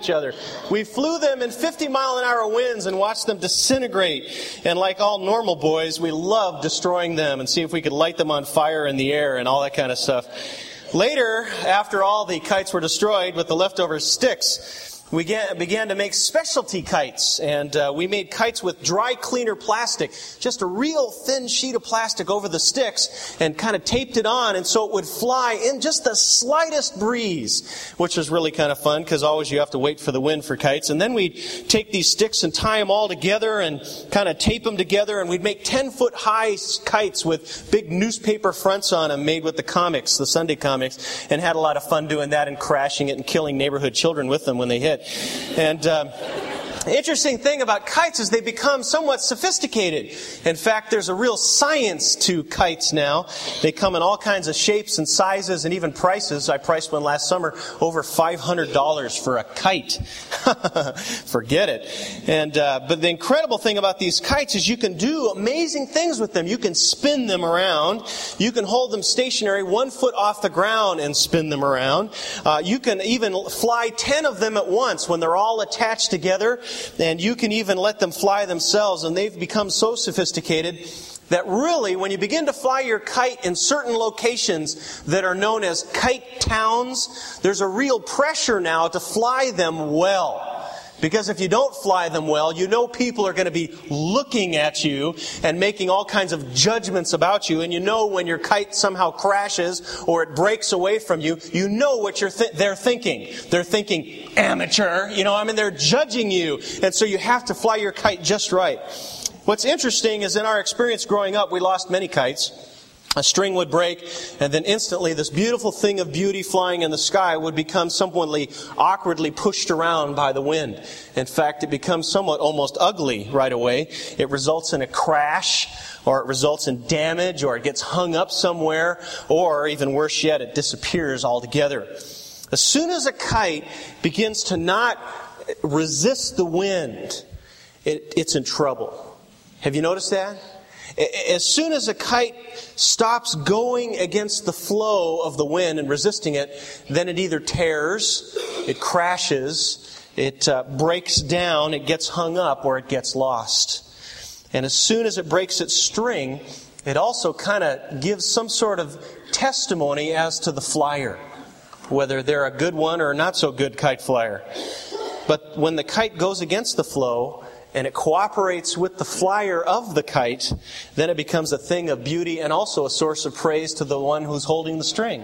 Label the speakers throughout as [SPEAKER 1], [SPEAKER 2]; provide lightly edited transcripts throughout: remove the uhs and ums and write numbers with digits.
[SPEAKER 1] each other. We flew them in 50-mile-an-hour winds and watched them disintegrate. And like all normal boys, we loved destroying them and see if we could light them on fire in the air and all that kind of stuff. Later, after all the kites were destroyed with the leftover sticks, we began to make specialty kites, and we made kites with dry cleaner plastic, just a real thin sheet of plastic over the sticks, and kind of taped it on, and so it would fly in just the slightest breeze, which was really kind of fun, because always you have to wait for the wind for kites. And then we'd take these sticks and tie them all together and kind of tape them together, and we'd make 10-foot high kites with big newspaper fronts on them made with the comics, the Sunday comics, and had a lot of fun doing that and crashing it and killing neighborhood children with them when they hit. And the interesting thing about kites is they become somewhat sophisticated. In fact, there's a real science to kites now. They come in all kinds of shapes and sizes and even prices. I priced one last summer over $500 for a kite. Forget it. And but the incredible thing about these kites is you can do amazing things with them. You can spin them around. You can hold them stationary 1 foot off the ground and spin them around. You can even fly 10 of them at once when they're all attached together. And you can even let them fly themselves, and they've become so sophisticated that really, when you begin to fly your kite in certain locations that are known as kite towns, there's a real pressure now to fly them well. Because if you don't fly them well, you know people are going to be looking at you and making all kinds of judgments about you. And you know when your kite somehow crashes or it breaks away from you, you know what they're thinking. They're thinking, amateur. They're judging you. And so you have to fly your kite just right. What's interesting is in our experience growing up, we lost many kites. A string would break, and then instantly this beautiful thing of beauty flying in the sky would become somewhat awkwardly pushed around by the wind. In fact, it becomes somewhat almost ugly right away. It results in a crash, or it results in damage, or it gets hung up somewhere, or even worse yet, it disappears altogether. As soon as a kite begins to not resist the wind, it's in trouble. Have you noticed that? As soon as a kite stops going against the flow of the wind and resisting it, then it either tears, it crashes, it breaks down, it gets hung up, or it gets lost. And as soon as it breaks its string, it also kind of gives some sort of testimony as to the flyer, whether they're a good one or a not so good kite flyer. But when the kite goes against the flow, and it cooperates with the flyer of the kite, then it becomes a thing of beauty and also a source of praise to the one who's holding the string.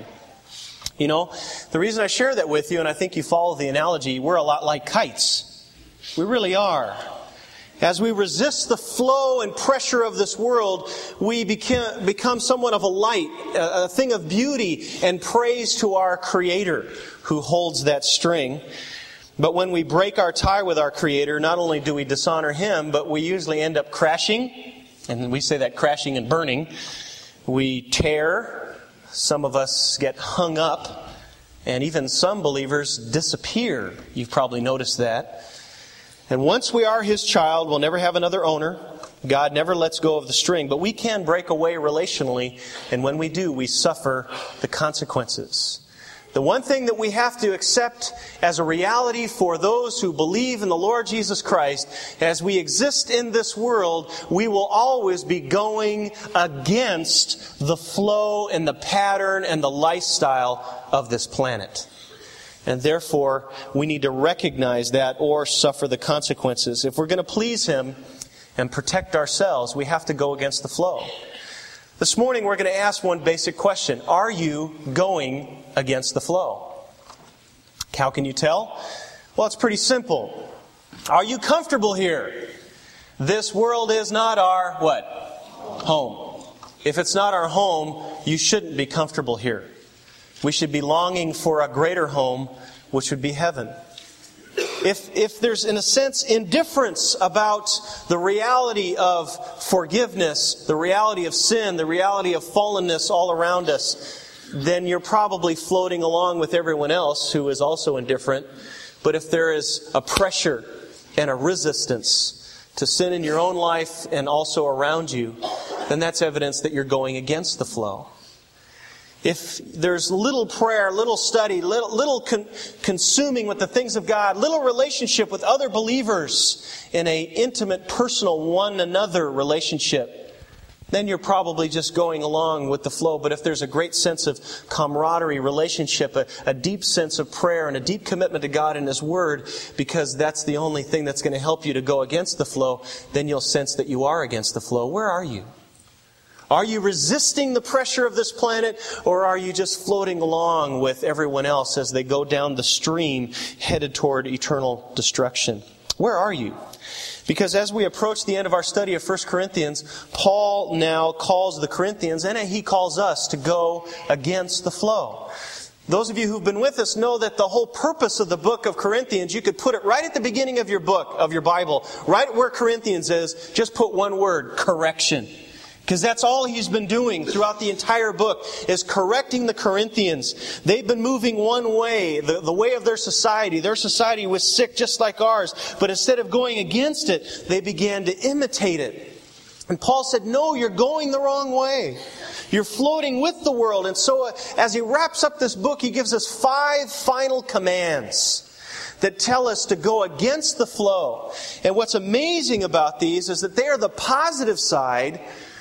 [SPEAKER 1] The reason I share that with you, and I think you follow the analogy, we're a lot like kites. We really are. As we resist the flow and pressure of this world, we become somewhat of a light, a thing of beauty and praise to our Creator who holds that string. But when we break our tie with our Creator, not only do we dishonor Him, but we usually end up crashing, and we say that crashing and burning. We tear, some of us get hung up, and even some believers disappear. You've probably noticed that. And once we are His child, we'll never have another owner. God never lets go of the string, but we can break away relationally, and when we do, we suffer the consequences. The one thing that we have to accept as a reality for those who believe in the Lord Jesus Christ, as we exist in this world, we will always be going against the flow and the pattern and the lifestyle of this planet. And therefore, we need to recognize that or suffer the consequences. If we're going to please Him and protect ourselves, we have to go against the flow. This morning we're going to ask one basic question. Are you going against the flow? How can you tell? Well, it's pretty simple. Are you comfortable here? This world is not our, what? Home. If it's not our home, you shouldn't be comfortable here. We should be longing for a greater home, which would be heaven. If there's, in a sense, indifference about the reality of forgiveness, the reality of sin, the reality of fallenness all around us, then you're probably floating along with everyone else who is also indifferent. But if there is a pressure and a resistance to sin in your own life and also around you, then that's evidence that you're going against the flow. if there's little prayer, little study, little consuming with the things of God, little relationship with other believers in an intimate, personal, one another relationship, then you're probably just going along with the flow. But if there's a great sense of camaraderie, relationship, a deep sense of prayer, and a deep commitment to God and His Word, because that's the only thing that's going to help you to go against the flow, then you'll sense that you are against the flow. Where are you? Are you resisting the pressure of this planet, or are you just floating along with everyone else as they go down the stream headed toward eternal destruction? Where are you? Because as we approach the end of our study of 1 Corinthians, Paul now calls the Corinthians, and he calls us to go against the flow. Those of you who've been with us know that the whole purpose of the book of Corinthians, you could put it right at the beginning of your book, of your Bible, right where Corinthians is, just put one word: correction. Because that's all he's been doing throughout the entire book, is correcting the Corinthians. They've been moving one way, the way of their society. Their society was sick just like ours. But instead of going against it, they began to imitate it. And Paul said, no, you're going the wrong way. You're floating with the world. And so as he wraps up this book, he gives us 5 final commands that tell us to go against the flow. And what's amazing about these is that they are the positive side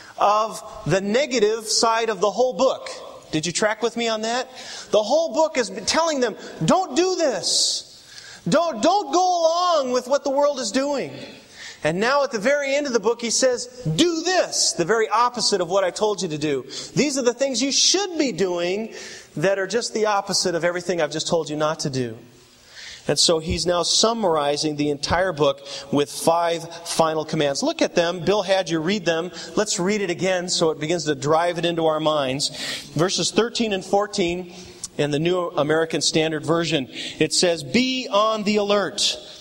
[SPEAKER 1] of the negative side of the whole book. Did you track with me on that? The whole book is telling them, don't do this. Don't go along with what the world is doing. And now at the very end of the book, he says, do this, the very opposite of what I told you to do. These are the things you should be doing that are just the opposite of everything I've just told you not to do. And so he's now summarizing the entire book with 5 final commands. Look at them. Bill had you read them. Let's read it again so it begins to drive it into our minds. Verses 13 and 14 in the New American Standard Version. It says, be on the alert.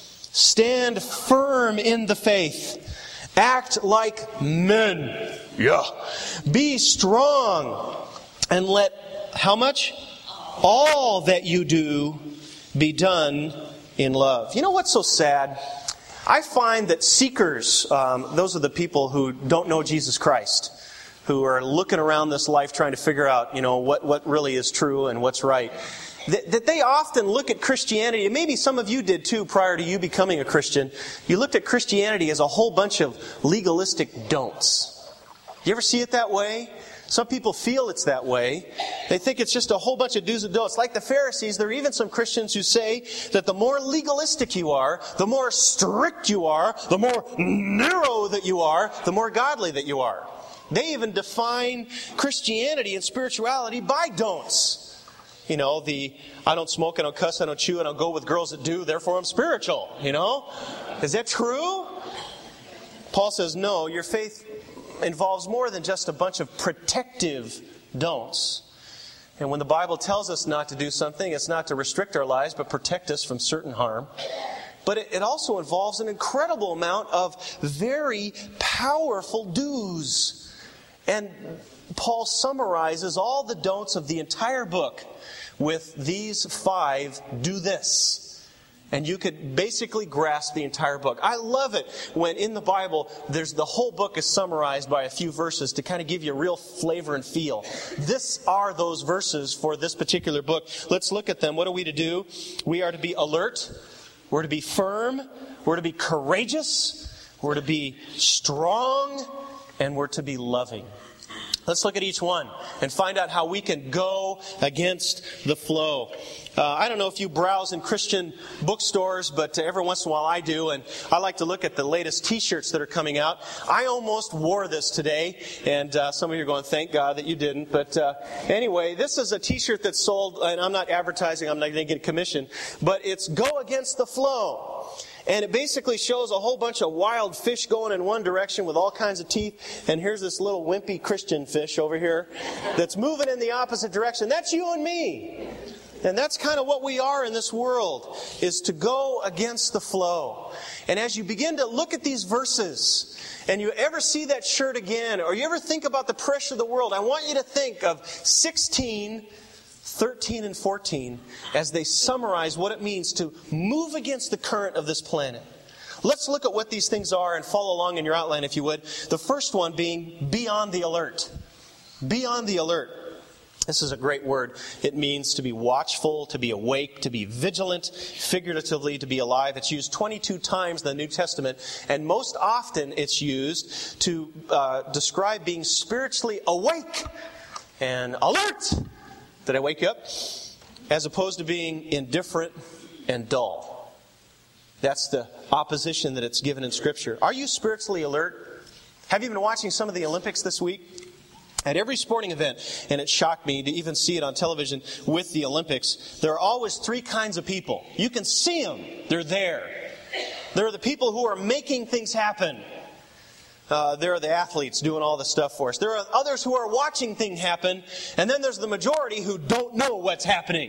[SPEAKER 1] Stand firm in the faith. Act like men. Yeah. Be strong. And let, how much? All that you do be done in love. You know what's so sad? I find that seekers, those are the people who don't know Jesus Christ, who are looking around this life trying to figure out, what really is true and what's right, that they often look at Christianity, and maybe some of you did too prior to you becoming a Christian. You looked at Christianity as a whole bunch of legalistic don'ts. You ever see it that way? Some people feel it's that way. They think it's just a whole bunch of do's and don'ts. Like the Pharisees, there are even some Christians who say that the more legalistic you are, the more strict you are, the more narrow that you are, the more godly that you are. They even define Christianity and spirituality by don'ts. I don't smoke, I don't cuss, I don't chew, I don't go with girls that do, therefore I'm spiritual. Is that true? Paul says, no, your faith involves more than just a bunch of protective don'ts. And when the Bible tells us not to do something, it's not to restrict our lives, but protect us from certain harm. But it also involves an incredible amount of very powerful do's. And Paul summarizes all the don'ts of the entire book with these 5 do this. And you could basically grasp the entire book. I love it when in the Bible, the whole book is summarized by a few verses to kind of give you a real flavor and feel. This are those verses for this particular book. Let's look at them. What are we to do? We are to be alert. We're to be firm. We're to be courageous. We're to be strong. And we're to be loving. Let's look at each one and find out how we can go against the flow. I don't know if you browse in Christian bookstores, but every once in a while I do, and I like to look at the latest T-shirts that are coming out. I almost wore this today, and some of you are going, thank God that you didn't. But anyway, this is a T-shirt that's sold, and I'm not advertising, I'm not going to get a commission, but it's Go Against the Flow. And it basically shows a whole bunch of wild fish going in one direction with all kinds of teeth. And here's this little wimpy Christian fish over here that's moving in the opposite direction. That's you and me. And that's kind of what we are in this world, is to go against the flow. And as you begin to look at these verses, and you ever see that shirt again, or you ever think about the pressure of the world, I want you to think of 16, 13, and 14 as they summarize what it means to move against the current of this planet. Let's look at what these things are and follow along in your outline if you would. The first one being, be on the alert. Be on the alert. This is a great word. It means to be watchful, to be awake, to be vigilant, figuratively to be alive. It's used 22 times in the New Testament, and most often it's used to describe being spiritually awake and alert. Did I wake you up? As opposed to being indifferent and dull. That's the opposition that it's given in Scripture. Are you spiritually alert? Have you been watching some of the Olympics this week? At every sporting event, and it shocked me to even see it on television with the Olympics, there are always three kinds of people. You can see them. They're there. There are the people who are making things happen. There are the athletes doing all the stuff for us. There are others who are watching things happen. And then there's the majority who don't know what's happening.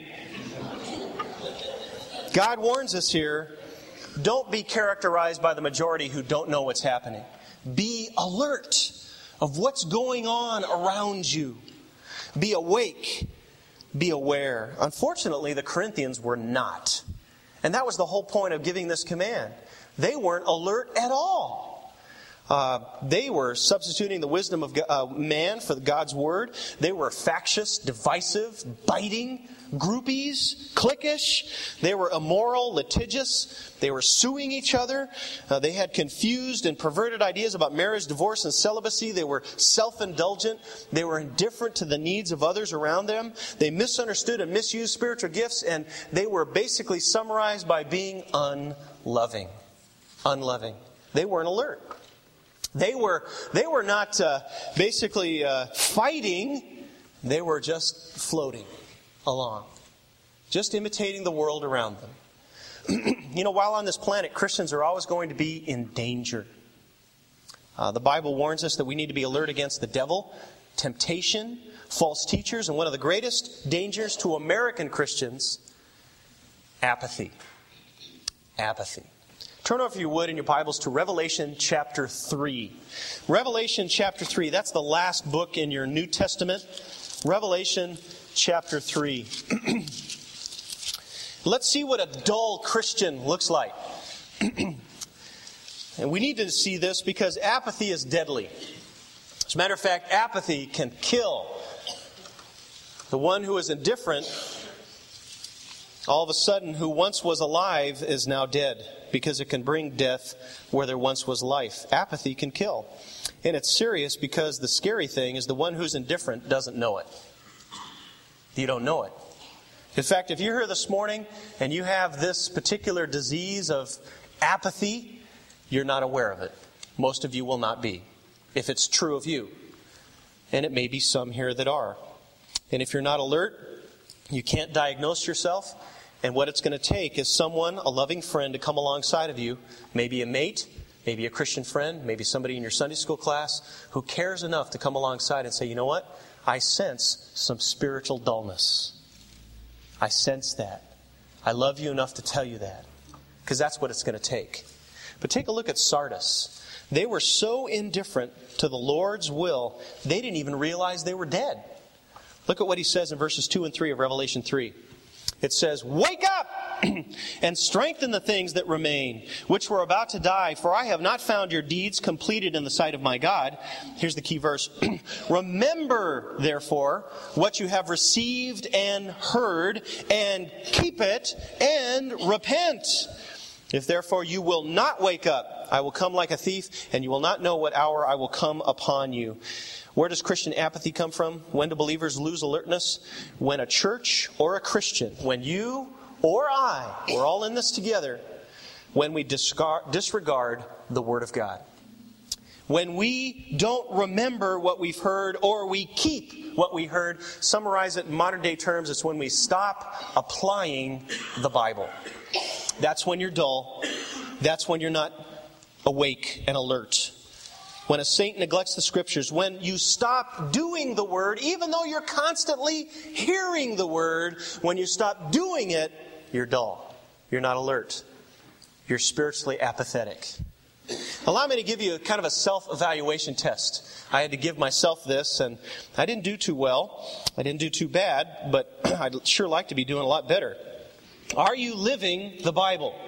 [SPEAKER 1] God warns us here, don't be characterized by the majority who don't know what's happening. Be alert of what's going on around you. Be awake. Be aware. Unfortunately, the Corinthians were not. And that was the whole point of giving this command. They weren't alert at all. They were substituting the wisdom of man for God's word. They were factious, divisive, biting, groupies, cliquish. They were immoral, litigious. They were suing each other. They had confused and perverted ideas about marriage, divorce, and celibacy. They were self-indulgent. They were indifferent to the needs of others around them. They misunderstood and misused spiritual gifts, and they were basically summarized by being unloving. Unloving. They weren't alert. They were not basically fighting. They were just floating along, just imitating the world around them. While on this planet, Christians are always going to be in danger. The Bible warns us that we need to be alert against the devil, temptation, false teachers, and one of the greatest dangers to American Christians, apathy. Apathy. Turn over, if you would, in your Bibles to Revelation chapter 3. Revelation chapter 3, that's the last book in your New Testament. Revelation chapter 3. Let's see what a dull Christian looks like. And we need to see this because apathy is deadly. As a matter of fact, apathy can kill. The one who is indifferent, all of a sudden, who once was alive is now dead, because it can bring death where there once was life. Apathy can kill. And it's serious because the scary thing is the one who's indifferent doesn't know it. You don't know it. In fact, if you're here this morning and you have this particular disease of apathy, you're not aware of it. Most of you will not be, if it's true of you. And it may be some here that are. And if you're not alert, you can't diagnose yourself. And what it's going to take is someone, a loving friend, to come alongside of you. Maybe a mate, maybe a Christian friend, maybe somebody in your Sunday school class who cares enough to come alongside and say, you know what? I sense some spiritual dullness. I sense that. I love you enough to tell you that. Because that's what it's going to take. But take a look at Sardis. They were so indifferent to the Lord's will, they didn't even realize they were dead. Look at what he says in verses 2 and 3 of Revelation 3. It says, "Wake up and strengthen the things that remain, which were about to die, for I have not found your deeds completed in the sight of my God." Here's the key verse. "Remember, therefore, what you have received and heard, and keep it and repent. If therefore you will not wake up, I will come like a thief, and you will not know what hour I will come upon you." Where does Christian apathy come from? When do believers lose alertness? When a church or a Christian, when you or I, we're all in this together, when we disregard the Word of God. When we don't remember what we've heard, or we keep what we heard. Summarize it in modern day terms, it's when we stop applying the Bible. That's when you're dull. That's when you're not awake and alert. When a saint neglects the Scriptures, when you stop doing the Word, even though you're constantly hearing the Word, when you stop doing it, you're dull. You're not alert. You're spiritually apathetic. Allow me to give you kind of a self-evaluation test. I had to give myself this, and I didn't do too well. I didn't do too bad, but I'd sure like to be doing a lot better. Are you living the Bible?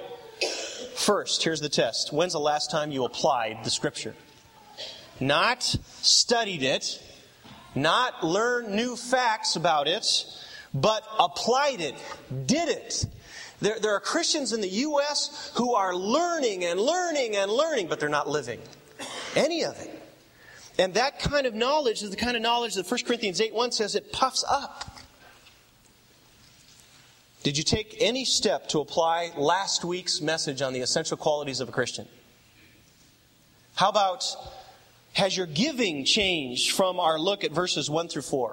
[SPEAKER 1] First, here's the test. When's the last time you applied the Scripture? Not studied it, Not learn new facts about it, but applied it, did it. There are Christians in the U.S. who are learning and learning and learning, but they're not living any of it. And that kind of knowledge is the kind of knowledge that 1 Corinthians 8:1 says it puffs up. Did you take any step to apply last week's message on the essential qualities of a Christian? How about, has your giving changed from our look at verses 1 through 4?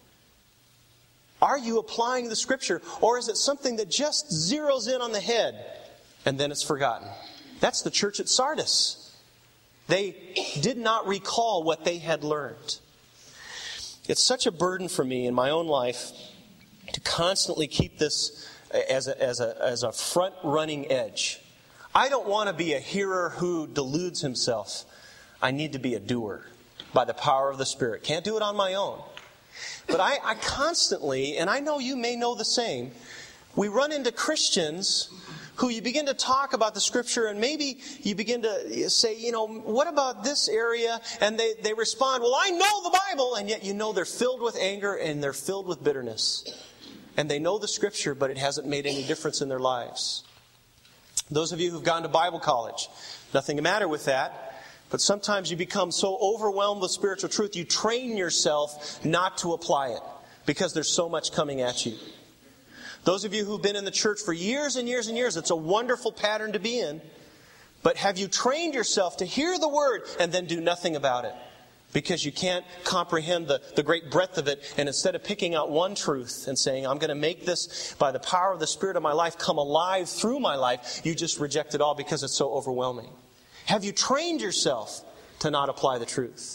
[SPEAKER 1] Are you applying the Scripture, or is it something that just zeroes in on the head and then it's forgotten? That's the church at Sardis. They did not recall what they had learned. It's such a burden for me in my own life to constantly keep this as a front-running edge. I don't want to be a hearer who deludes himself. I need to be a doer by the power of the Spirit. Can't do it on my own. But I constantly, and I know you may know the same, we run into Christians who you begin to talk about the Scripture, and maybe you begin to say, what about this area? And they respond, well, I know the Bible, and yet you know they're filled with anger and they're filled with bitterness. And they know the Scripture, but it hasn't made any difference in their lives. Those of you who've gone to Bible college, nothing the matter with that. But sometimes you become so overwhelmed with spiritual truth, you train yourself not to apply it because there's so much coming at you. Those of you who've been in the church for years and years and years, it's a wonderful pattern to be in. But have you trained yourself to hear the Word and then do nothing about it? Because you can't comprehend the great breadth of it. And instead of picking out one truth and saying, I'm going to make this by the power of the Spirit of my life come alive through my life, you just reject it all because it's so overwhelming. Have you trained yourself to not apply the truth?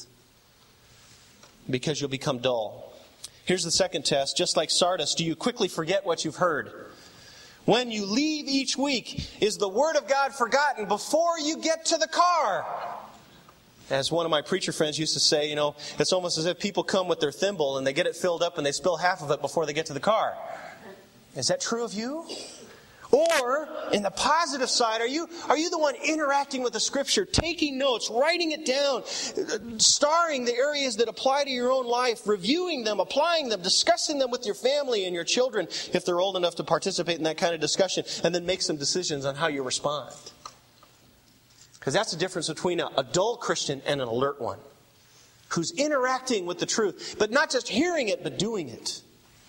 [SPEAKER 1] Because you'll become dull. Here's the second test. Just like Sardis, do you quickly forget what you've heard? When you leave each week, is the Word of God forgotten before you get to the car? As one of my preacher friends used to say, it's almost as if people come with their thimble and they get it filled up and they spill half of it before they get to the car. Is that true of you? Or, in the positive side, are you the one interacting with the Scripture, taking notes, writing it down, starring the areas that apply to your own life, reviewing them, applying them, discussing them with your family and your children, if they're old enough to participate in that kind of discussion, and then make some decisions on how you respond? Because that's the difference between a dull Christian and an alert one, who's interacting with the truth, but not just hearing it, but doing it.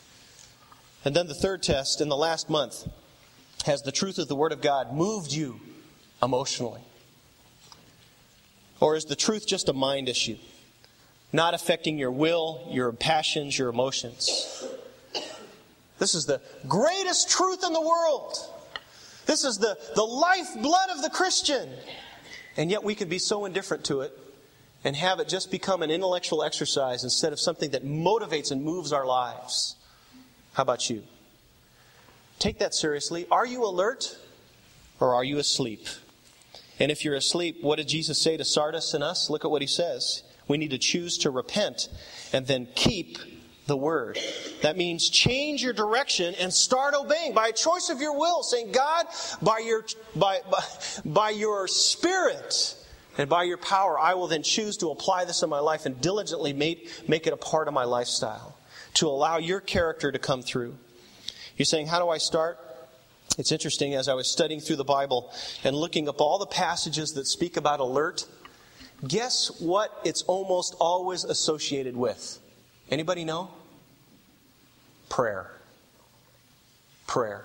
[SPEAKER 1] And then the third test in the last month. Has the truth of the Word of God moved you emotionally? Or is the truth just a mind issue, not affecting your will, your passions, your emotions? This is the greatest truth in the world. This is the lifeblood of the Christian. And yet we can be so indifferent to it and have it just become an intellectual exercise instead of something that motivates and moves our lives. How about you? Take that seriously. Are you alert or are you asleep? And if you're asleep, what did Jesus say to Sardis and us? Look at what he says. We need to choose to repent and then keep the Word. That means change your direction and start obeying by a choice of your will, saying, God, by your Spirit and by your power, I will then choose to apply this in my life and diligently make it a part of my lifestyle, to allow your character to come through. You're saying, how do I start? It's interesting, as I was studying through the Bible and looking up all the passages that speak about alert, guess what it's almost always associated with? Anybody know? Prayer. Prayer.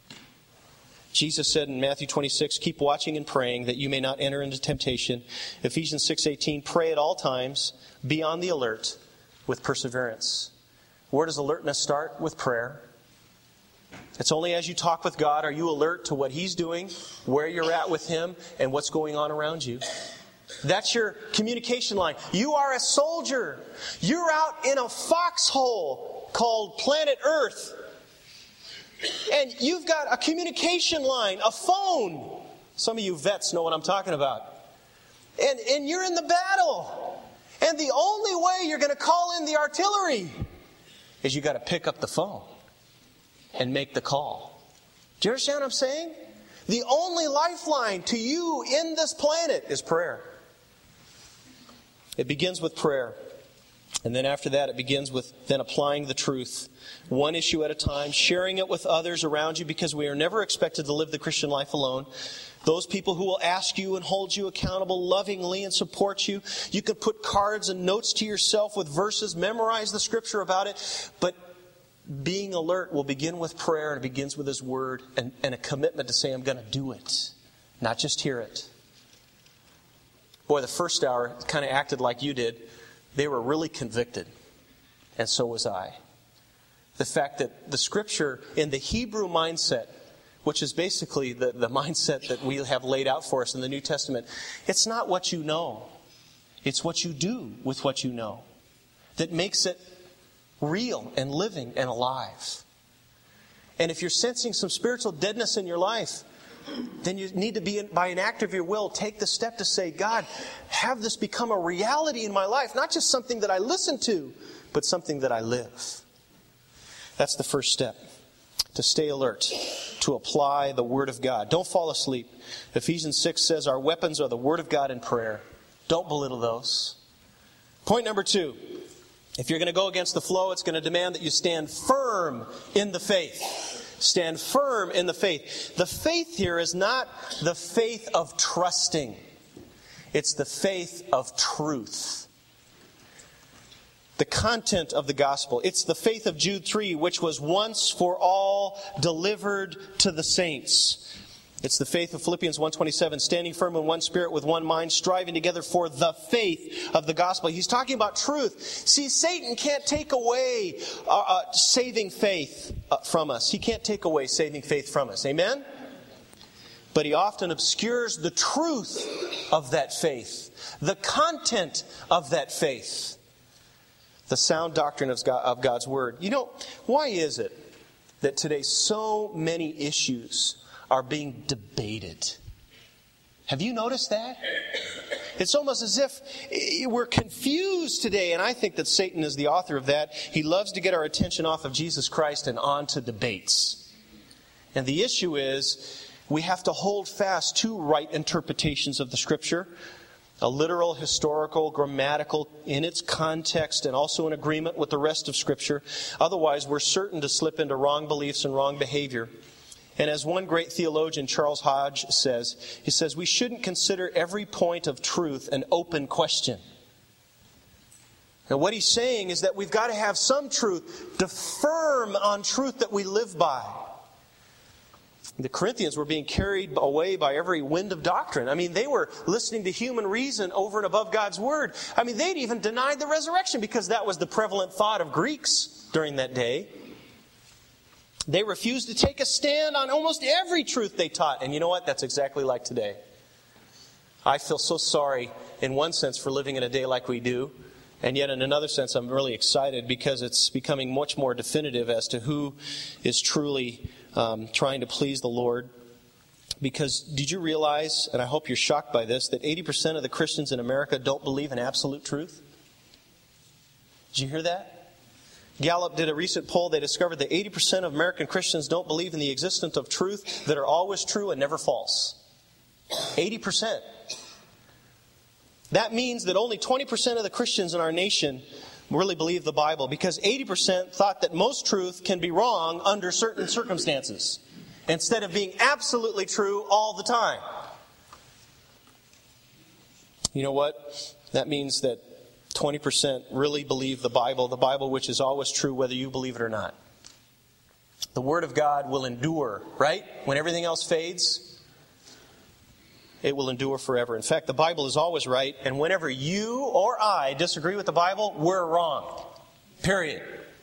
[SPEAKER 1] Jesus said in Matthew 26, keep watching and praying that you may not enter into temptation. Ephesians 6:18, pray at all times, be on the alert with perseverance. Where does alertness start? With prayer. It's only as you talk with God are you alert to what He's doing, where you're at with Him, and what's going on around you. That's your communication line. You are a soldier. You're out in a foxhole called planet Earth. And you've got a communication line, a phone. Some of you vets know what I'm talking about. And you're in the battle. And the only way you're going to call in the artillery is you got to pick up the phone and make the call. Do you understand what I'm saying? The only lifeline to you in this planet is prayer. It begins with prayer. And then after that, it begins with then applying the truth, one issue at a time, sharing it with others around you, because we are never expected to live the Christian life alone. Those people who will ask you and hold you accountable lovingly and support you. You can put cards and notes to yourself with verses, memorize the Scripture about it. But being alert will begin with prayer, and it begins with His Word and a commitment to say, I'm going to do it, not just hear it. Boy, the first hour kind of acted like you did. They were really convicted, and so was I. The fact that the Scripture in the Hebrew mindset, which is basically the mindset that we have laid out for us in the New Testament, it's not what you know. It's what you do with what you know that makes it real and living and alive. And if you're sensing some spiritual deadness in your life, then you need to by an act of your will, take the step to say, God, have this become a reality in my life. Not just something that I listen to, but something that I live. That's the first step. To stay alert, to apply the Word of God. Don't fall asleep. Ephesians 6 says our weapons are the Word of God and prayer. Don't belittle those. Point number 2. If you're going to go against the flow, it's going to demand that you stand firm in the faith. Stand firm in the faith. The faith here is not the faith of trusting. It's the faith of truth. The content of the gospel. It's the faith of Jude 3, which was once for all delivered to the saints. It's the faith of Philippians 1:27, standing firm in one spirit with one mind, striving together for the faith of the gospel. He's talking about truth. See, Satan can't take away saving faith from us. He can't take away saving faith from us. Amen? But he often obscures the truth of that faith, the content of that faith. The sound doctrine of God's Word. You know, why is it that today so many issues are being debated? Have you noticed that? It's almost as if we're confused today, and I think that Satan is the author of that. He loves to get our attention off of Jesus Christ and on to debates. And the issue is, we have to hold fast to right interpretations of the Scripture. A literal, historical, grammatical, in its context, and also in agreement with the rest of Scripture. Otherwise, we're certain to slip into wrong beliefs and wrong behavior. And as one great theologian, Charles Hodge, says, he says, we shouldn't consider every point of truth an open question. And what he's saying is that we've got to have some truth, to firm on truth that we live by. The Corinthians were being carried away by every wind of doctrine. I mean, they were listening to human reason over and above God's Word. I mean, they'd even denied the resurrection because that was the prevalent thought of Greeks during that day. They refused to take a stand on almost every truth they taught. And you know what? That's exactly like today. I feel so sorry, in one sense, for living in a day like we do. And yet, in another sense, I'm really excited because it's becoming much more definitive as to who is truly trying to please the Lord. Because did you realize, and I hope you're shocked by this, that 80% of the Christians in America don't believe in absolute truth? Did you hear that? Gallup did a recent poll. They discovered that 80% of American Christians don't believe in the existence of truth that are always true and never false. 80%. That means that only 20% of the Christians in our nation really believe the Bible, because 80% thought that most truth can be wrong under certain circumstances, instead of being absolutely true all the time. You know what? That means that 20% really believe the Bible which is always true whether you believe it or not. The Word of God will endure, right? When everything else fades, it will endure forever. In fact, the Bible is always right, and whenever you or I disagree with the Bible, we're wrong. Period.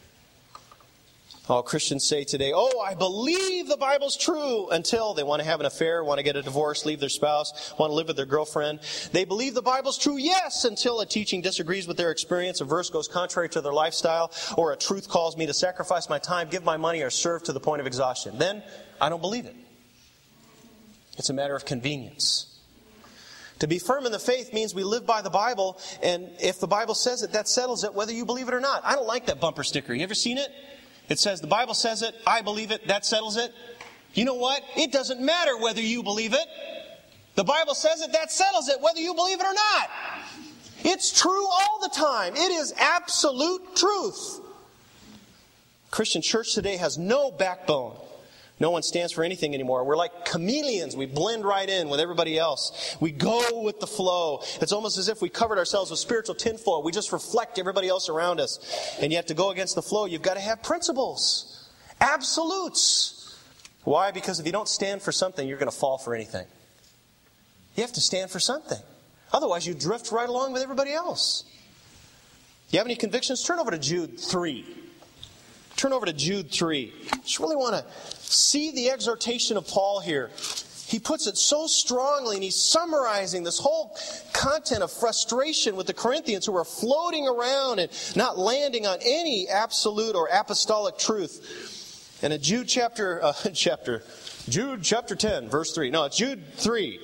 [SPEAKER 1] All Christians say today, oh, I believe the Bible's true, until they want to have an affair, want to get a divorce, leave their spouse, want to live with their girlfriend. They believe the Bible's true, yes, until a teaching disagrees with their experience, a verse goes contrary to their lifestyle, or a truth calls me to sacrifice my time, give my money, or serve to the point of exhaustion. Then I don't believe it. It's a matter of convenience. To be firm in the faith means we live by the Bible, and if the Bible says it, that settles it, whether you believe it or not. I don't like that bumper sticker. You ever seen it? It says, the Bible says it, I believe it, that settles it. You know what? It doesn't matter whether you believe it. The Bible says it, that settles it, whether you believe it or not. It's true all the time. It is absolute truth. Christian church today has no backbone. No one stands for anything anymore. We're like chameleons. We blend right in with everybody else. We go with the flow. It's almost as if we covered ourselves with spiritual tinfoil. We just reflect everybody else around us. And yet to go against the flow, you've got to have principles. Absolutes. Why? Because if you don't stand for something, you're going to fall for anything. You have to stand for something. Otherwise, you drift right along with everybody else. You have any convictions? Turn over to Jude 3. Turn over to Jude 3. Just really want to see the exhortation of Paul here. He puts it so strongly, and he's summarizing this whole content of frustration with the Corinthians who are floating around and not landing on any absolute or apostolic truth. And in Jude chapter 10, verse 3. No, it's Jude 3.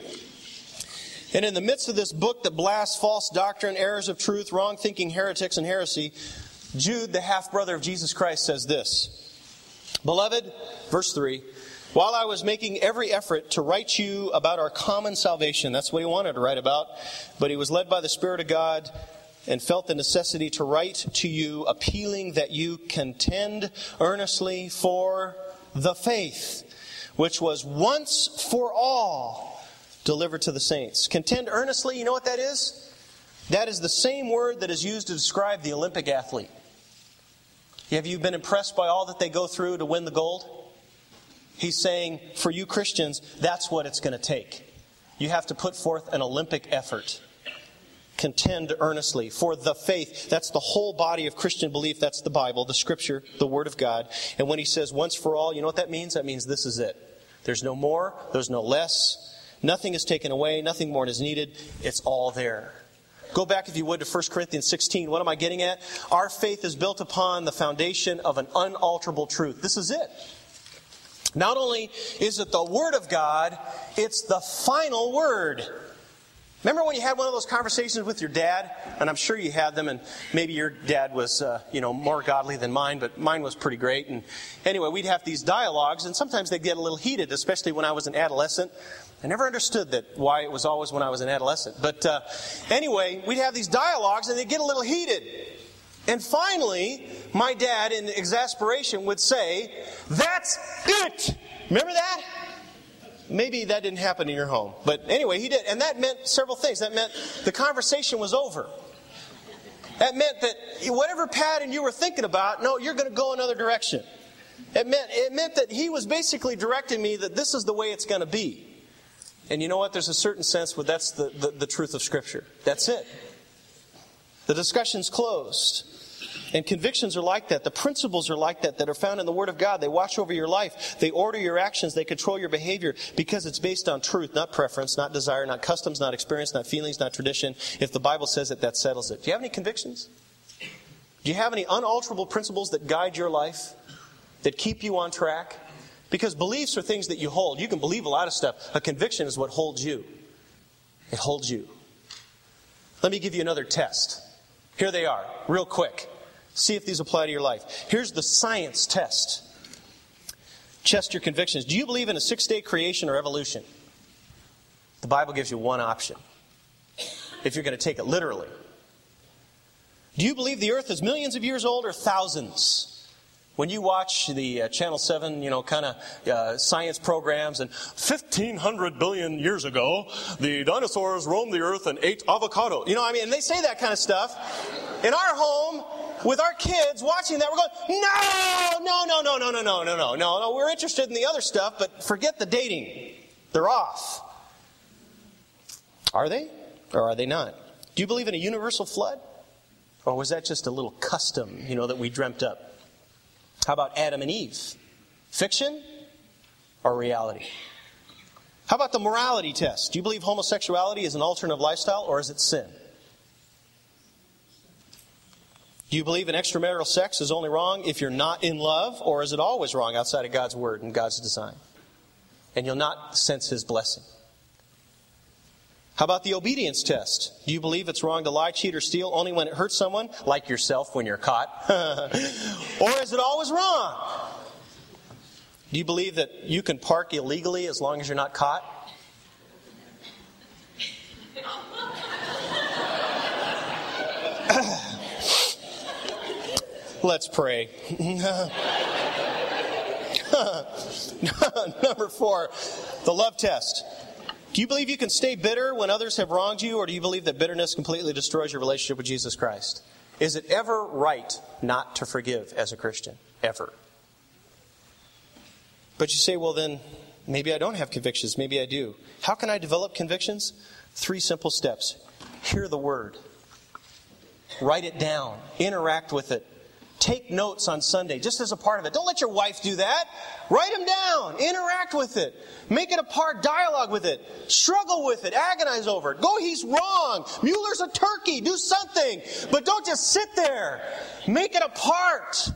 [SPEAKER 1] And in the midst of this book that blasts false doctrine, errors of truth, wrong thinking, heretics, and heresy, Jude, the half-brother of Jesus Christ, says this. Beloved, verse 3, while I was making every effort to write you about our common salvation, that's what he wanted to write about, but he was led by the Spirit of God and felt the necessity to write to you, appealing that you contend earnestly for the faith, which was once for all delivered to the saints. Contend earnestly, you know what that is? That is the same word that is used to describe the Olympic athlete. Have you been impressed by all that they go through to win the gold? He's saying, for you Christians, that's what it's going to take. You have to put forth an Olympic effort. Contend earnestly for the faith. That's the whole body of Christian belief. That's the Bible, the Scripture, the Word of God. And when he says once for all, you know what that means? That means this is it. There's no more. There's no less. Nothing is taken away. Nothing more is needed. It's all there. Go back, if you would, to 1 Corinthians 16. What am I getting at? Our faith is built upon the foundation of an unalterable truth. This is it. Not only is it the Word of God, it's the final word. Remember when you had one of those conversations with your dad? And I'm sure you had them, and maybe your dad was, more godly than mine, but mine was pretty great. And anyway, we'd have these dialogues, and sometimes they'd get a little heated, especially when I was an adolescent. I never understood why it was always when I was an adolescent. But anyway, we'd have these dialogues, and they'd get a little heated. And finally, my dad, in exasperation, would say, "That's it!" Remember that? Maybe that didn't happen in your home. But anyway, he did. And that meant several things. That meant the conversation was over. That meant that whatever pattern you were thinking about, no, you're going to go another direction. It meant that he was basically directing me that this is the way it's going to be. And you know what? There's a certain sense where that's the truth of Scripture. That's it. The discussion's closed. And convictions are like that. The principles are like that are found in the Word of God. They watch over your life. They order your actions. They control your behavior because it's based on truth, not preference, not desire, not customs, not experience, not feelings, not tradition. If the Bible says it, that settles it. Do you have any convictions? Do you have any unalterable principles that guide your life, that keep you on track? Because beliefs are things that you hold. You can believe a lot of stuff. A conviction is what holds you. It holds you. Let me give you another test. Here they are, real quick. See if these apply to your life. Here's the science test. Test your convictions. Do you believe in a 6-day creation or evolution? The Bible gives you one option, if you're going to take it literally. Do you believe the earth is millions of years old or thousands? When you watch the Channel 7, science programs, and 1,500 billion years ago, the dinosaurs roamed the earth and ate avocado. And they say that kind of stuff. In our home, with our kids watching that, we're going, no. We're interested in the other stuff, but forget the dating. They're off. Are they? Or are they not? Do you believe in a universal flood? Or was that just a little custom, that we dreamt up? How about Adam and Eve? Fiction or reality? How about the morality test? Do you believe homosexuality is an alternative lifestyle or is it sin? Do you believe in extramarital sex is only wrong if you're not in love, or is it always wrong outside of God's Word and God's design? And you'll not sense His blessing. How about the obedience test? Do you believe it's wrong to lie, cheat, or steal only when it hurts someone, like yourself when you're caught? Or is it always wrong? Do you believe that you can park illegally as long as you're not caught? Let's pray. Number 4, the love test. Do you believe you can stay bitter when others have wronged you, or do you believe that bitterness completely destroys your relationship with Jesus Christ? Is it ever right not to forgive as a Christian? Ever. But you say, well then, maybe I don't have convictions. Maybe I do. How can I develop convictions? 3 simple steps. Hear the word. Write it down. Interact with it. Take notes on Sunday, just as a part of it. Don't let your wife do that. Write them down. Interact with it. Make it a part. Dialogue with it. Struggle with it. Agonize over it. Go, he's wrong. Mueller's a turkey. Do something. But don't just sit there. Make it a part.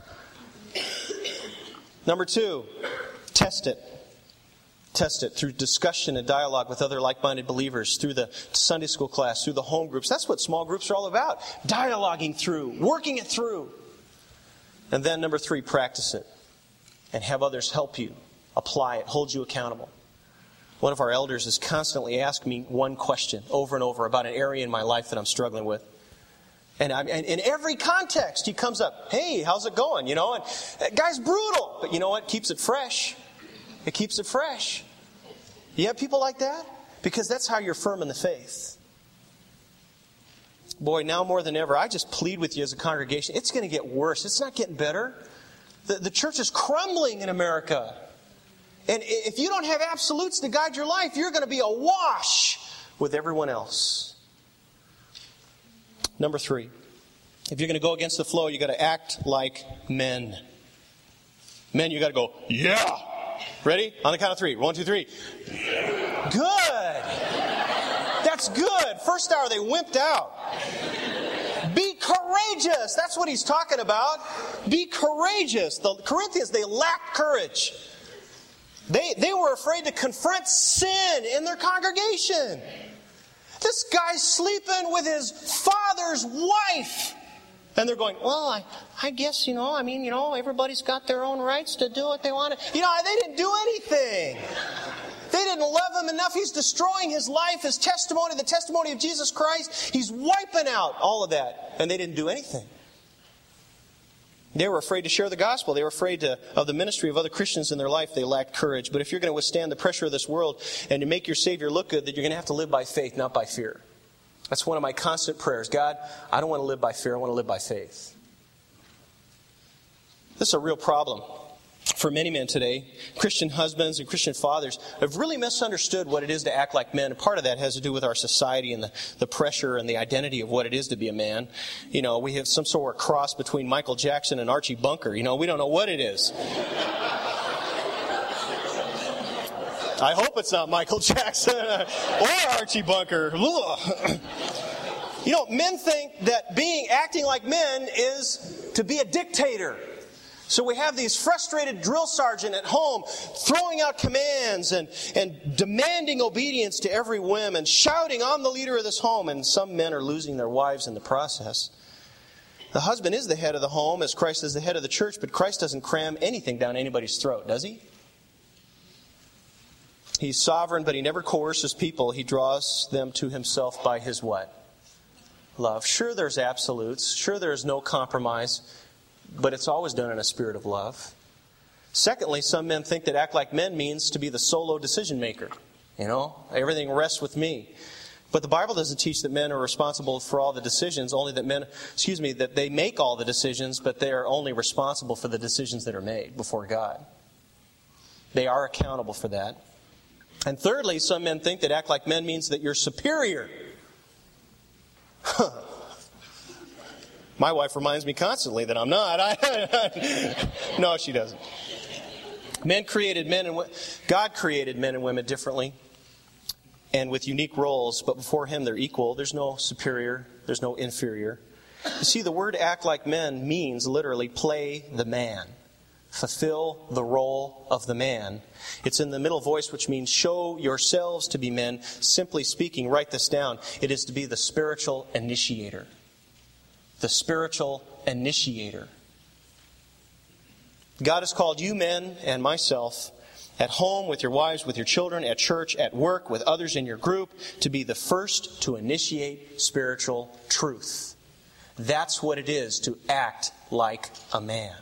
[SPEAKER 1] Number 2, test it. Test it through discussion and dialogue with other like-minded believers, through the Sunday school class, through the home groups. That's what small groups are all about. Dialoguing through, working it through. And then number 3, practice it. And have others help you. Apply it. Hold you accountable. One of our elders is constantly asking me one question over and over about an area in my life that I'm struggling with. And in every context, he comes up, hey, how's it going? You know, and that guy's brutal. But you know what? Keeps it fresh. It keeps it fresh. You have people like that? Because that's how you're firm in the faith. Boy, now more than ever, I just plead with you as a congregation. It's going to get worse. It's not getting better. The church is crumbling in America. And if you don't have absolutes to guide your life, you're going to be awash with everyone else. Number 3, if you're going to go against the flow, you've got to act like men. Men, you've got to go, yeah. Ready? On the count of 3. 1, 2, 3. Good. That's good. First hour, they wimped out. Be courageous. That's what he's talking about. Be courageous. The Corinthians, they lacked courage. They were afraid to confront sin in their congregation. This guy's sleeping with his father's wife. And they're going, well, I guess, everybody's got their own rights to do what they want to. They didn't do anything. They didn't love him enough. He's destroying his life, his testimony, the testimony of Jesus Christ. He's wiping out all of that. And they didn't do anything. They were afraid to share the gospel. They were afraid of the ministry of other Christians in their life. They lacked courage. But if you're going to withstand the pressure of this world and to make your Savior look good, then you're going to have to live by faith, not by fear. That's one of my constant prayers. God, I don't want to live by fear. I want to live by faith. This is a real problem for many men today. Christian husbands and Christian fathers have really misunderstood what it is to act like men. And part of that has to do with our society and the pressure and the identity of what it is to be a man. We have some sort of cross between Michael Jackson and Archie Bunker. We don't know what it is. I hope it's not Michael Jackson or Archie Bunker. Men think that acting like men is to be a dictator. So we have these frustrated drill sergeant at home throwing out commands and demanding obedience to every whim and shouting, I'm the leader of this home. And some men are losing their wives in the process. The husband is the head of the home as Christ is the head of the church, but Christ doesn't cram anything down anybody's throat, does he? He's sovereign, but he never coerces people. He draws them to himself by his what? Love. Sure, there's absolutes. Sure, there's no compromise. But it's always done in a spirit of love. Secondly, some men think that act like men means to be the solo decision maker. Everything rests with me. But the Bible doesn't teach that men are responsible for all the decisions, only that they make all the decisions, but they are only responsible for the decisions that are made before God. They are accountable for that. And thirdly, some men think that act like men means that you're superior. My wife reminds me constantly that I'm not. No, she doesn't. God created men and women differently and with unique roles, but before Him they're equal. There's no superior. There's no inferior. You see, the word act like men means literally play the man. Fulfill the role of the man. It's in the middle voice, which means show yourselves to be men. Simply speaking, write this down. It is to be the spiritual initiator. The spiritual initiator. God has called you men and myself at home, with your wives, with your children, at church, at work, with others in your group, to be the first to initiate spiritual truth. That's what it is to act like a man.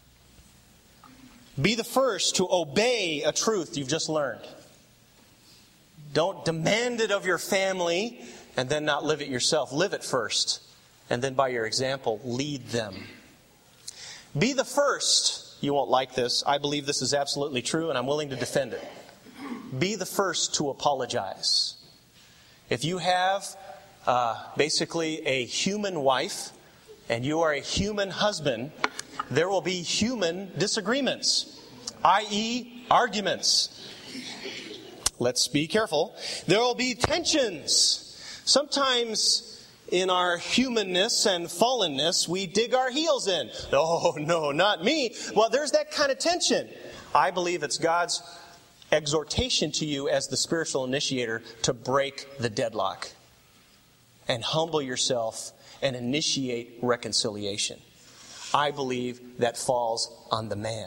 [SPEAKER 1] Be the first to obey a truth you've just learned. Don't demand it of your family and then not live it yourself. Live it first. And then by your example, lead them. Be the first. You won't like this. I believe this is absolutely true, and I'm willing to defend it. Be the first to apologize. If you have basically a human wife and you are a human husband, there will be human disagreements, i.e., arguments. Let's be careful. There will be tensions. Sometimes in our humanness and fallenness, we dig our heels in. Oh, no, not me. Well, there's that kind of tension. I believe it's God's exhortation to you as the spiritual initiator to break the deadlock and humble yourself and initiate reconciliation. I believe that falls on the man.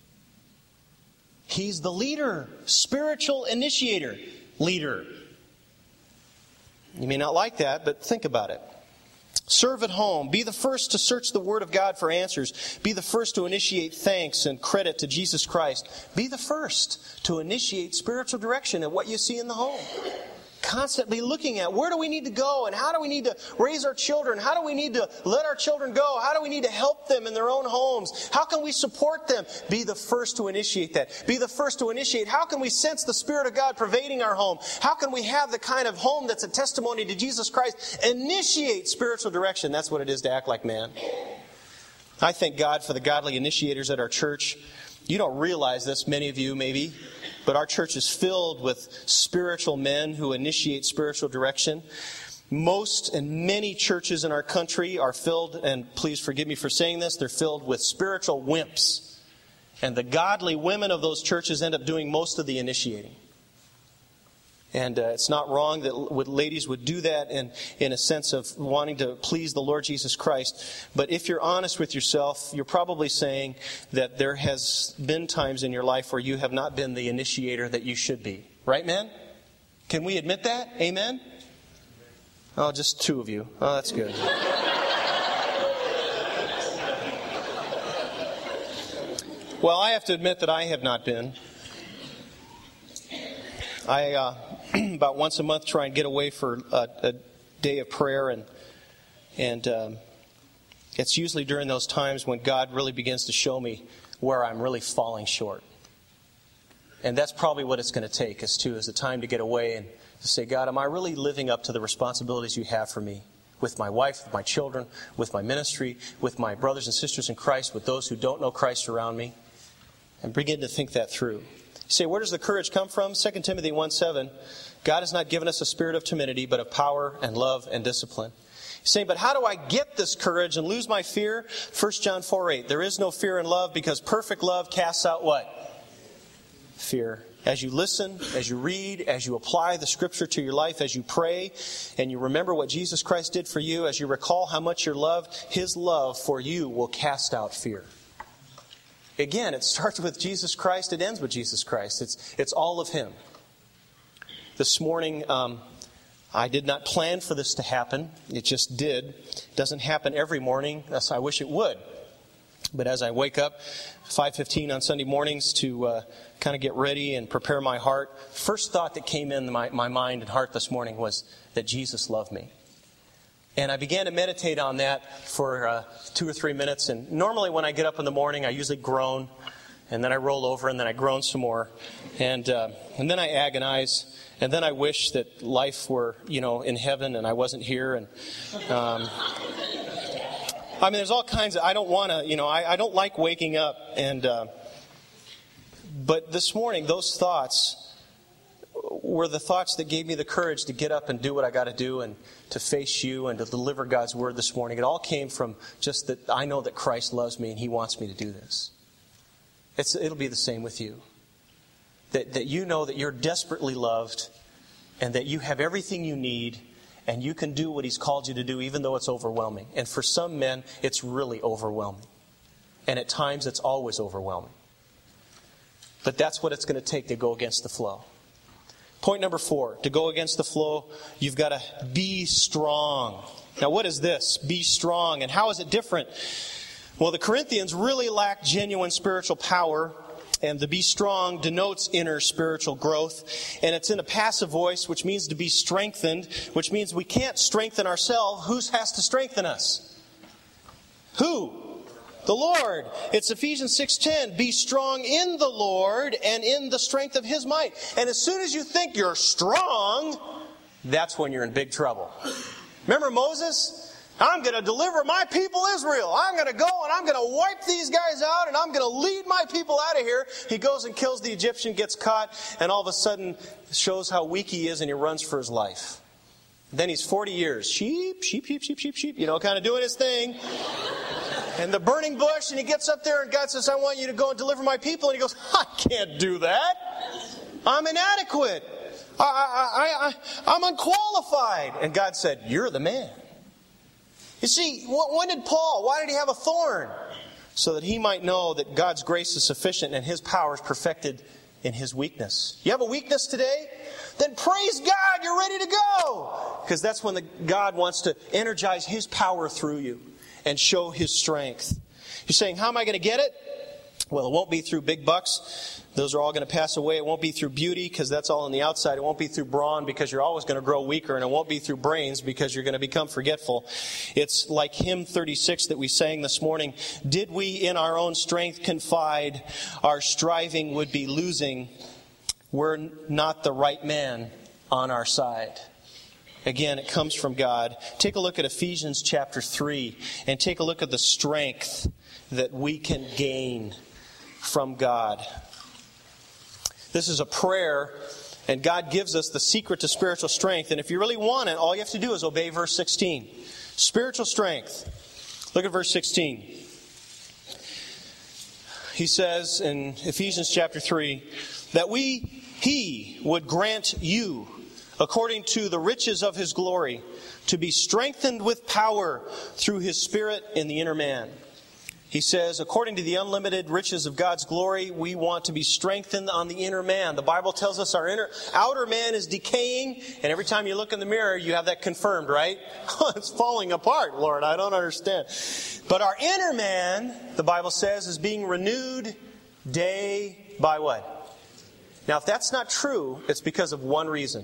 [SPEAKER 1] He's the leader, spiritual initiator, leader. You may not like that, but think about it. Serve at home. Be the first to search the Word of God for answers. Be the first to initiate thanks and credit to Jesus Christ. Be the first to initiate spiritual direction in what you see in the home. Constantly looking at where do we need to go and how do we need to raise our children? How do we need to let our children go? How do we need to help them in their own homes? How can we support them? Be the first to initiate that. Be the first to initiate. How can we sense the Spirit of God pervading our home? How can we have the kind of home that's a testimony to Jesus Christ? Initiate spiritual direction. That's what it is to act like man. I thank God for the godly initiators at our church. You don't realize this, many of you maybe, but our church is filled with spiritual men who initiate spiritual direction. Most and many churches in our country are filled, and please forgive me for saying this, they're filled with spiritual wimps. And the godly women of those churches end up doing most of the initiating. And it's not wrong that ladies would do that in a sense of wanting to please the Lord Jesus Christ. But if you're honest with yourself, you're probably saying that there has been times in your life where you have not been the initiator that you should be. Right, man? Can we admit that? Amen? Oh, just two of you. Oh, that's good. Well, I have to admit that I have not been. I about once a month try and get away for a day of prayer, and it's usually during those times when God really begins to show me where I'm really falling short. And that's probably what it's going to take is a time to get away and to say, God, am I really living up to the responsibilities you have for me? With my wife, with my children, with my ministry, with my brothers and sisters in Christ, with those who don't know Christ around me? And begin to think that through. You say, where does the courage come from? 2 Timothy 1:7. God has not given us a spirit of timidity, but of power and love and discipline. You say, but how do I get this courage and lose my fear? 1 John 4:8. There is no fear in love because perfect love casts out what? Fear. As you listen, as you read, as you apply the Scripture to your life, as you pray, and you remember what Jesus Christ did for you, as you recall how much you're loved, His love for you will cast out fear. Again, it starts with Jesus Christ. It ends with Jesus Christ. It's all of Him. This morning, I did not plan for this to happen. It just did. It doesn't happen every morning. I wish it would. But as I wake up 5:15 on Sunday mornings to kind of get ready and prepare my heart, first thought that came in my mind and heart this morning was that Jesus loved me. And I began to meditate on that for 2 or 3 minutes. And normally when I get up in the morning, I usually groan. And then I roll over and then I groan some more. And then I agonize. And then I wish that life were, in heaven and I wasn't here. And there's all kinds of, I don't want to, I don't like waking up. And but this morning, those thoughts were the thoughts that gave me the courage to get up and do what I got to do and to face you and to deliver God's Word this morning. It all came from just that I know that Christ loves me and He wants me to do this. It'll be the same with you. That you know that you're desperately loved and that you have everything you need and you can do what He's called you to do even though it's overwhelming. And for some men, it's really overwhelming. And at times, it's always overwhelming. But that's what it's going to take to go against the flow. Point number 4, to go against the flow, you've got to be strong. Now, what is this? Be strong. And how is it different? Well, the Corinthians really lacked genuine spiritual power, and to be strong denotes inner spiritual growth. And it's in a passive voice, which means to be strengthened, which means we can't strengthen ourselves. Who has to strengthen us? Who? The Lord. It's Ephesians 6:10. Be strong in the Lord and in the strength of His might. And as soon as you think you're strong, that's when you're in big trouble. Remember Moses? I'm going to deliver my people Israel. I'm going to go and I'm going to wipe these guys out and I'm going to lead my people out of here. He goes and kills the Egyptian, gets caught, and all of a sudden shows how weak he is and he runs for his life. Then he's 40 years, sheep, kind of doing his thing. And the burning bush, and he gets up there and God says, I want you to go and deliver my people. And he goes, I can't do that. I'm inadequate. I'm unqualified. And God said, you're the man. You see, why did he have a thorn? So that he might know that God's grace is sufficient and His power is perfected in His weakness. You have a weakness today? Then praise God, you're ready to go. Because that's when God wants to energize His power through you and show His strength. You're saying, how am I going to get it? Well, it won't be through big bucks. Those are all going to pass away. It won't be through beauty because that's all on the outside. It won't be through brawn because you're always going to grow weaker. And it won't be through brains because you're going to become forgetful. It's like hymn 36 that we sang this morning. Did we in our own strength confide, our striving would be losing. We're not the right man on our side. Again, it comes from God. Take a look at Ephesians chapter 3 and take a look at the strength that we can gain from God. This is a prayer, and God gives us the secret to spiritual strength. And if you really want it, all you have to do is obey verse 16. Spiritual strength. Look at verse 16. He says in Ephesians chapter 3 that He would grant you, according to the riches of His glory, to be strengthened with power through His Spirit in the inner man. He says, according to the unlimited riches of God's glory, we want to be strengthened on the inner man. The Bible tells us our outer man is decaying, and every time you look in the mirror, you have that confirmed, right? It's falling apart, Lord, I don't understand. But our inner man, the Bible says, is being renewed day by what? Now, if that's not true, it's because of one reason.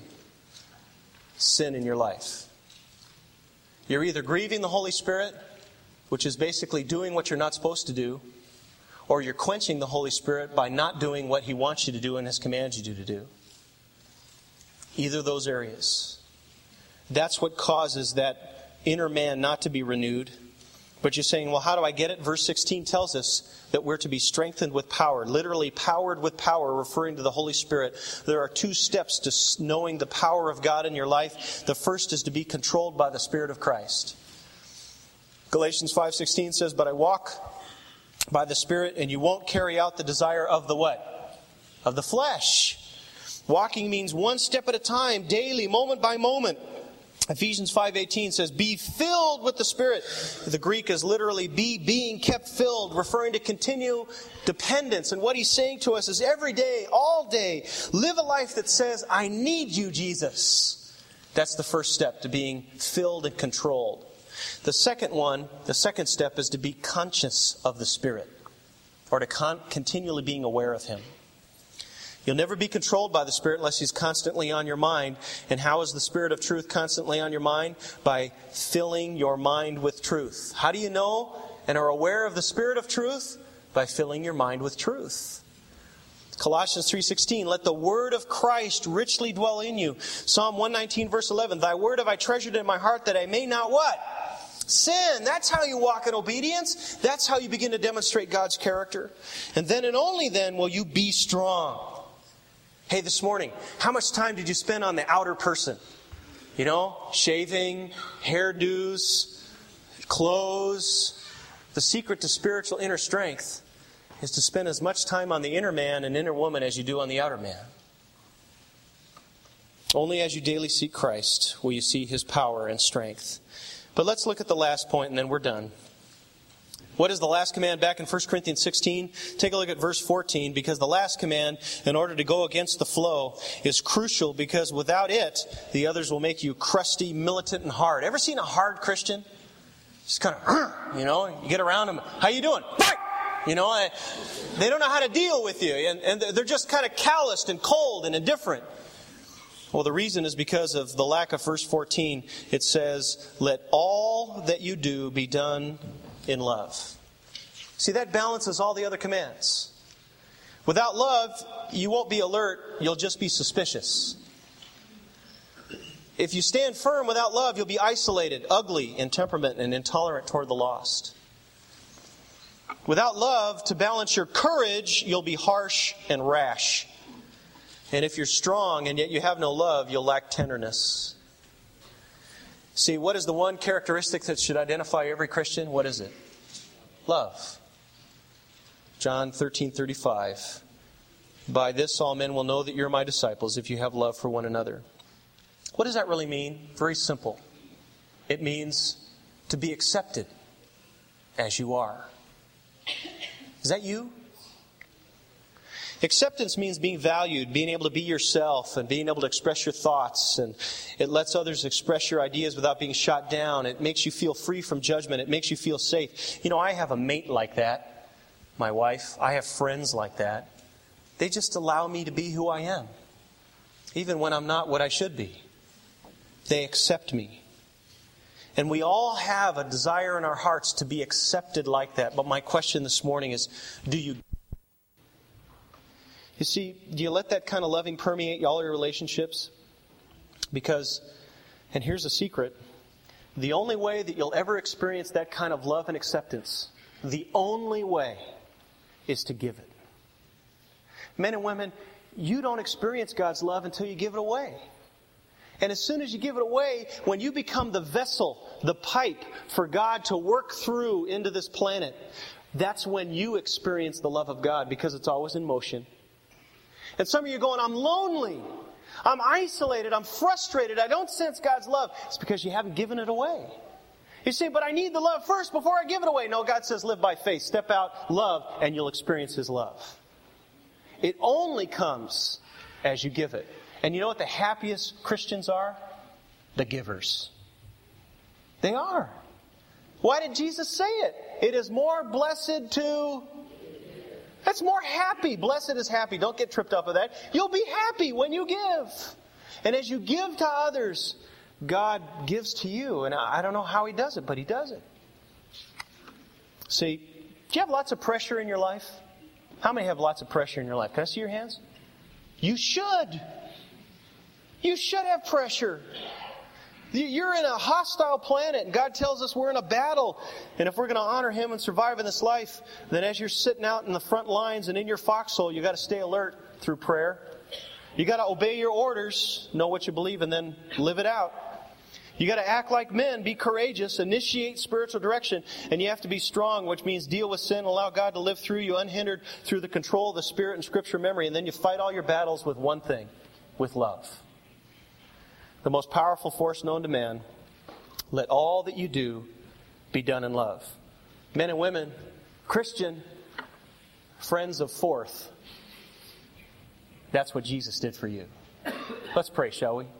[SPEAKER 1] Sin in your life. You're either grieving the Holy Spirit, which is basically doing what you're not supposed to do, or you're quenching the Holy Spirit by not doing what He wants you to do and has commanded you to do. Either of those areas. That's what causes that inner man not to be renewed. But you're saying, well, how do I get it? Verse 16 tells us that we're to be strengthened with power. Literally, powered with power, referring to the Holy Spirit. There are 2 steps to knowing the power of God in your life. The first is to be controlled by the Spirit of Christ. Galatians 5:16 says, but I walk by the Spirit, and you won't carry out the desire of the what? Of the flesh. Walking means one step at a time, daily, moment by moment. Ephesians 5:18 says, be filled with the Spirit. The Greek is literally be being kept filled, referring to continual dependence. And what he's saying to us is every day, all day, live a life that says, I need you, Jesus. That's the first step to being filled and controlled. The second step is to be conscious of the Spirit, or to continually being aware of Him. You'll never be controlled by the Spirit unless He's constantly on your mind. And how is the Spirit of truth constantly on your mind? By filling your mind with truth. How do you know and are aware of the Spirit of truth? By filling your mind with truth. Colossians 3:16, let the word of Christ richly dwell in you. Psalm 119 verse 11, thy word have I treasured in my heart that I may not what? Sin. That's how you walk in obedience. That's how you begin to demonstrate God's character. And then and only then will you be strong. Hey, this morning, how much time did you spend on the outer person? You know, shaving, hairdos, clothes. The secret to spiritual inner strength is to spend as much time on the inner man and inner woman as you do on the outer man. Only as you daily seek Christ will you see His power and strength. But let's look at the last point and then we're done. What is the last command back in 1 Corinthians 16? Take a look at verse 14, because the last command, in order to go against the flow, is crucial, because without it, the others will make you crusty, militant, and hard. Ever seen a hard Christian? Just kind of, you get around them. How you doing? They don't know how to deal with you, and they're just kind of calloused and cold and indifferent. Well, the reason is because of the lack of verse 14. It says, let all that you do be done in love. See, that balances all the other commands. Without love, you won't be alert, you'll just be suspicious. If you stand firm without love, you'll be isolated, ugly in temperament, and intolerant toward the lost. Without love, to balance your courage, you'll be harsh and rash. And if you're strong and yet you have no love, you'll lack tenderness. See, what is the one characteristic that should identify every Christian? What is it? Love. John 13:35. By this all men will know that you're my disciples, if you have love for one another. What does that really mean? Very simple. It means to be accepted as you are. Is that you? Acceptance means being valued, being able to be yourself, and being able to express your thoughts. And it lets others express your ideas without being shot down. It makes you feel free from judgment. It makes you feel safe. I have a mate like that, my wife. I have friends like that. They just allow me to be who I am, even when I'm not what I should be. They accept me. And we all have a desire in our hearts to be accepted like that. But my question this morning is, do you? You see, do you let that kind of loving permeate all your relationships? Because, and here's a secret, the only way that you'll ever experience that kind of love and acceptance, the only way is to give it. Men and women, you don't experience God's love until you give it away. And as soon as you give it away, when you become the vessel, the pipe for God to work through into this planet, that's when you experience the love of God, because it's always in motion. And some of you are going, I'm lonely, I'm isolated, I'm frustrated, I don't sense God's love. It's because you haven't given it away. You say, but I need the love first before I give it away. No, God says live by faith. Step out, love, and you'll experience His love. It only comes as you give it. And you know what the happiest Christians are? The givers. They are. Why did Jesus say it? It is more blessed to... That's more happy. Blessed is happy. Don't get tripped up with that. You'll be happy when you give. And as you give to others, God gives to you. And I don't know how He does it, but He does it. See, do you have lots of pressure in your life? How many have lots of pressure in your life? Can I see your hands? You should. You should have pressure. You're in a hostile planet, and God tells us we're in a battle. And if we're going to honor Him and survive in this life, then as you're sitting out in the front lines and in your foxhole, you've got to stay alert through prayer. You've got to obey your orders, know what you believe, and then live it out. You've got to act like men, be courageous, initiate spiritual direction, and you have to be strong, which means deal with sin, allow God to live through you unhindered through the control of the Spirit and Scripture memory, and then you fight all your battles with one thing, with love. The most powerful force known to man. Let all that you do be done in love. Men and women, Christian, friends of Fourth. That's what Jesus did for you. Let's pray, shall we?